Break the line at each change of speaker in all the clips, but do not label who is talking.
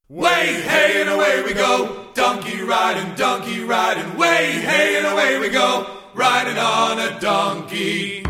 Way, hey, and away we go, donkey riding, way, hey, and away we go, riding on a donkey.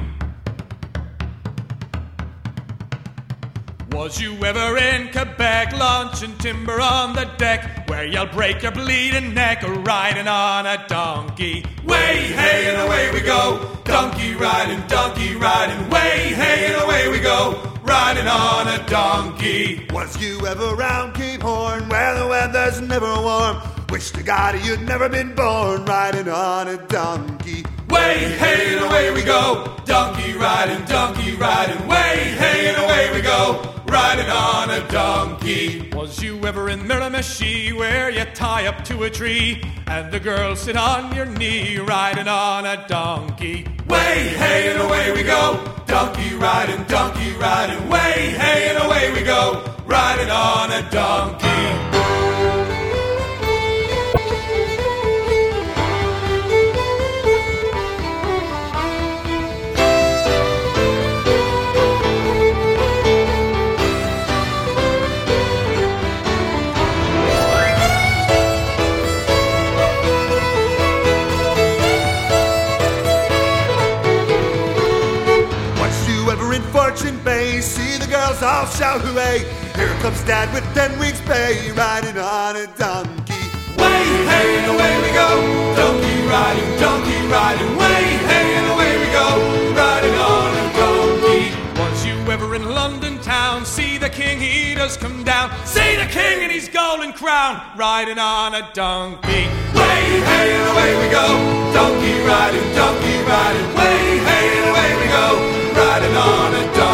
Was you ever in Quebec, launching timber on the deck, where you'll break your bleeding neck riding on a donkey? Way, hey, and away we go, donkey riding, way, hey, and away we go, riding on a donkey.
Was you ever round Cape Horn, where the weather's never warm? Wish to God you'd never been born, riding on a donkey.
Way, hey, and away we go, donkey riding, way, hey, and away we go, riding on a donkey. Was you ever in Miramichi, where you tie up to a tree and the girls sit on your knee, riding on a donkey? Way, hey, and away we go, donkey riding, way, hey, and away we go, riding on a donkey.
Fortune Bay, see the girls all shout hooray. Here comes Dad with 10 weeks pay, riding on a donkey.
Way, hey, and away we go, donkey riding, way, hey, and away we go, riding on a donkey. Was you ever in London town, see the king, he does come down, see the king in his golden crown, riding on a donkey. Way, hey, and away we go, donkey riding, way, hey, and away we go, riding on a donkey.